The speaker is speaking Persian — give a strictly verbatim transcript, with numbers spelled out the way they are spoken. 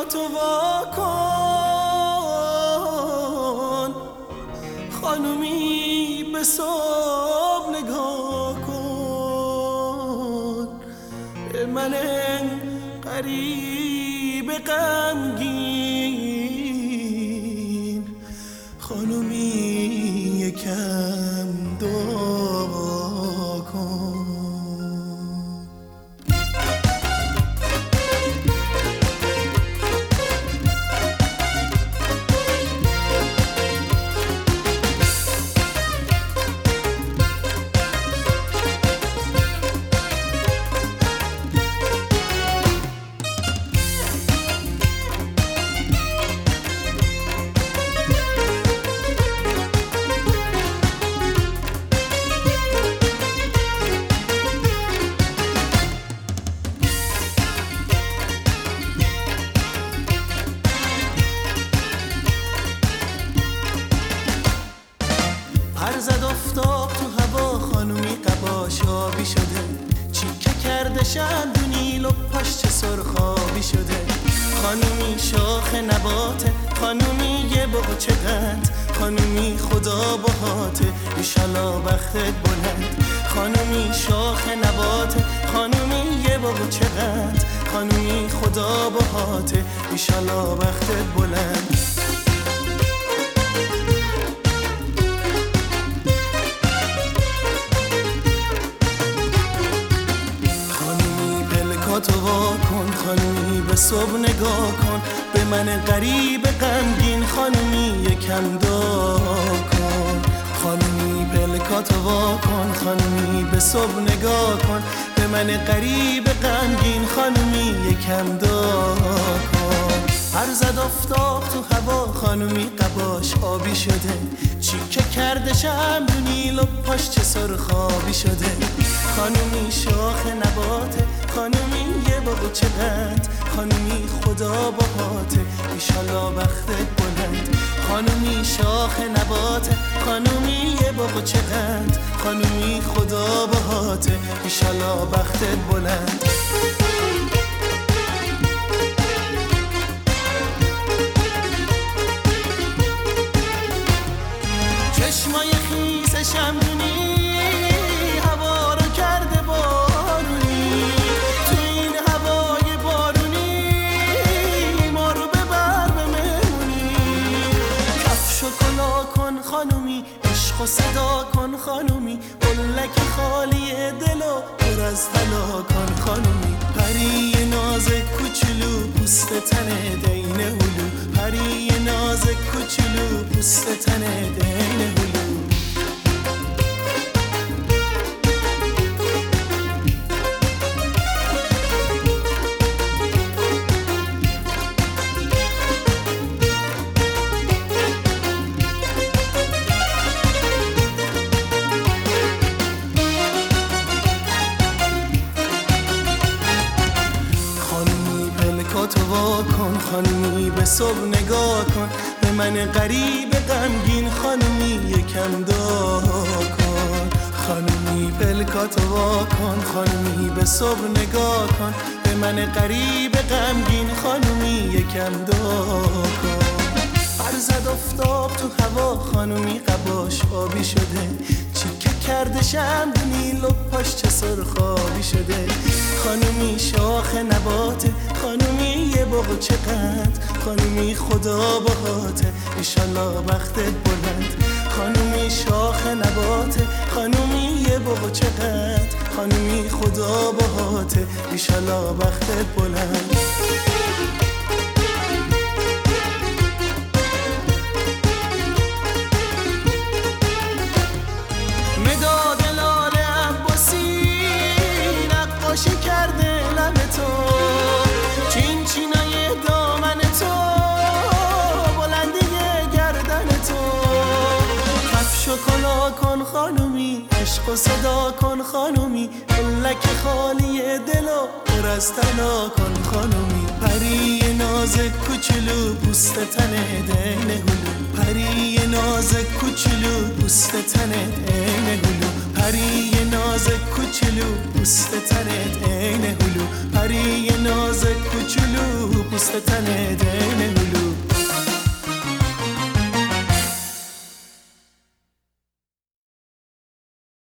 پلکاتو وا کن خانومی، به صبح نگاه کن، به من غریب غمگین خانومی یکم دعا کن. پر زد افتاب تو هوا خانومی قباش آبی شده، چیکه کرده شمدونی لپاش چه سرخابی شده. خانومی شاخ نباته، خانومی یه باغچه قند، خانومی خدا باهاته ایشالا بختت بلند. خانومی شاخ نباته، خانومی یه باغچه قند، خانومی خدا باهاته ایشالا بختت بلند. تو وا کن خانومی، به صبح نگاه کن، به من غریب غمگین خانومی یکم دعا کن. خانومی پلکاتو وا کن خانومی، به صبح نگاه کن، به من غریب غمگین خانومی یکم دعا کن. پر زد افتاب تو هوا خانومی قباش آبی شده، چیکه کرده شمدونی لپاش چه سرخابی شده. خانومی شاخ نباته، خانومی یه باغچه قند، خانومی خدا باهاته ایشالا بختت بلند. خانومی شاخ نباته، خانومی یه باغچه قند، خانومی خدا باهاته ایشالا بختت بلند. چشمای خیس شمدونی هوا رو کرده بارونی، تو این هوای بارونی ما رو ببر به مهمونی. کفش و کلا کن خانومی، عشق و صدا کن خانومی، قلک خالی دل و پر از طلا کن خانومی. پری ناز کوچولو پوست تنه دین هلو، پری ناز کوچولو پوست تنه دین هلو. تو وا کن خانومی، به صبح نگاه کن، به من غریب غمگین خانومی یکم دعا کن. خانومی پلکاتو وا کن خانومی، به صبح نگاه کن، به من غریب غمگین خانومی یکم دعا کن. پر زد افتاب تو هوا خانومی قباش آبی شده، چیکه کرده شمدونی لپاش چه سرخابی شده. خانومی شاخ نباته، خانومی یه باغچه قند، خانومی خدا باهاته ایشالا بختت بلند. خانومی شاخ نباته، خانومی یه باغچه قند، خانومی خدا باهاته ایشالا بختت بلند. مداد لال عباسی نقاشی کرده لب تو، چین چینای دامن تو، بلندی گردن تو. کفش و کلا کن خانومی، عشق و صدا کن خانومی، قلک خالی دل و پر از طلا کن خانومی. پری ناز کوچولو پوست تنه دین هلو، پری ناز کوچولو پوست تنه دین هلو، پری ناز کوچولو پوست تنه دین هلو، پری ناز کوچولو پوست تن دل